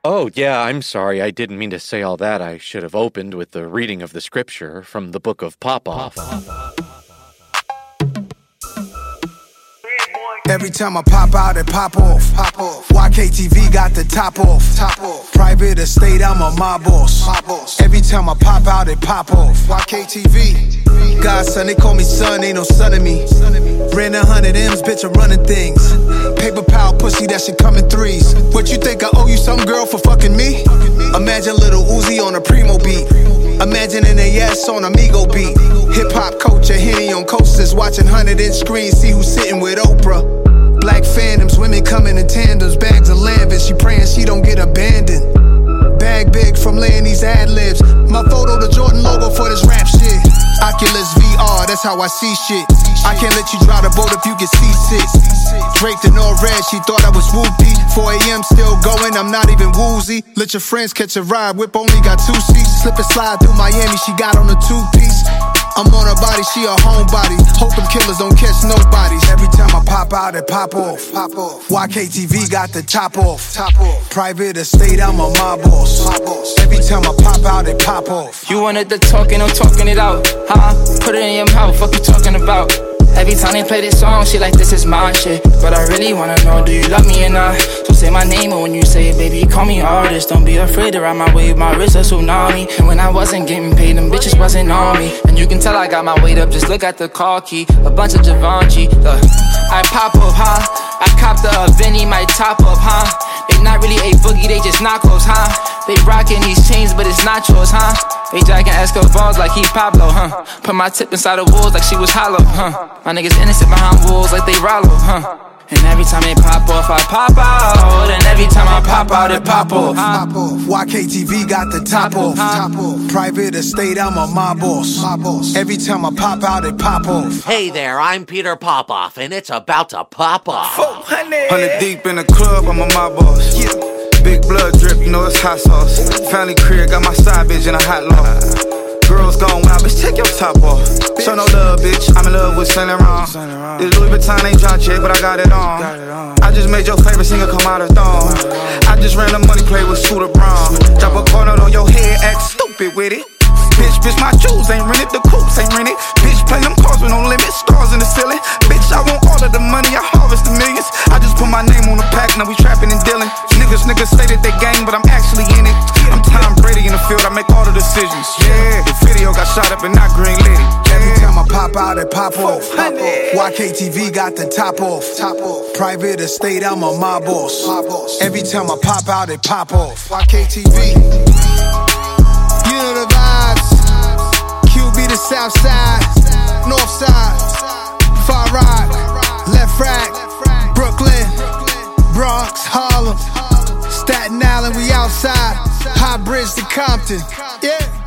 Oh, yeah, I'm sorry. I didn't mean to say all that. I should have opened with the reading of the scripture from the book of Popoff. Every time I pop out, it pop off. YKTV got the top off. Private estate, I'm a mob boss. Every time I pop out, it pop off. YKTV. Godson, they call me son, ain't no son of me. Ran 100 M's, bitch, I'm running things. Paper pal, pussy, that shit come in threes. What you think, I owe you some girl for fucking me? Imagine Little Uzi on a Primo beat. Imagine an AS on Amigo beat. Hip-hop culture, Henny on coasters. Watching 100-inch screens, see who's sitting with Oprah. Black phantoms, women coming in tandems. Bags of lambs, she praying she don't get abandoned. Bag big from laying these ad-libs. My photo, the Jordan logo for this rap shit. Oculus VR, that's how I see shit. I can't let you drive the boat if you get seasick. Draped in all red, she thought I was whoopty. 4 a.m. still going, I'm not even woozy. Let your friends catch a ride, whip only got 2 seats. Slip and slide through Miami, she got on a 2-piece. I'm on her body, she a homebody. Hope them killers don't catch nobodies. Every time I pop out, it pop off. YKTV got the top off. Private estate, I'm a mob boss. Every time I pop out, it pop off. You wanted the talking, I'm talking it out. Put it in your mouth, fuck you talking about? Every time they play this song, she like, this is my shit. But I really wanna know, do you love me or not? So say my name, and when you say it, baby, call me artist. Don't be afraid to ride my wave, my wrist a tsunami. And when I wasn't getting paid, them bitches wasn't on me. And you can tell I got my weight up, just look at the car key. A bunch of Givenchy, I pop up, I cop the Vinny, my top up, They not really a boogie, they just knockoffs, They rockin' these chains, but it's not yours, They jacking Escobars like he Pablo, Put my tip inside the walls like she was hollow, My niggas innocent behind walls like they Rollo, And every time they pop off, I pop out. And every time I pop out, it pop off. YKTV got the top off. Private estate, I'm a mob boss. Every time I pop out, it pop off. Hey there, I'm Peter Popoff, and it's about to pop off. 100 deep in the club, I'm a mob boss. Big blood drip, you know it's hot sauce. Family crib, got my side bitch in a hot loft. Girls gone wild, bitch, take your top off. Show no love, bitch, I'm in love with Saint Laurent. This Louis Vuitton ain't dropped yet, but I got it on. I just made your favorite singer come out of thong. I just ran the money play with Scooter Braun. Drop a corner on your head, act stupid with it. Bitch, my jewels ain't rented, the coops ain't rented. Bitch, play them cars with no limit, stars in the ceiling. Bitch, I want all of the money, I harvest the millions. I just put my name on the pack, now we trapping and dealing. Niggas say that they gang, but I'm actually in it. I'm Tom Brady in the field, I make all the decisions. Yeah, the video got shot up and not green lit. Every time I pop out, it pop off. YKTV got the top off. Private estate, I'm a mob boss. Every time I pop out, it pop off. YKTV. You know the vibes. QB the south side, north side, far rock, left rack, Brooklyn, Bronx, Harlem, Staten Island, we outside, High Bridge to Compton. Yeah.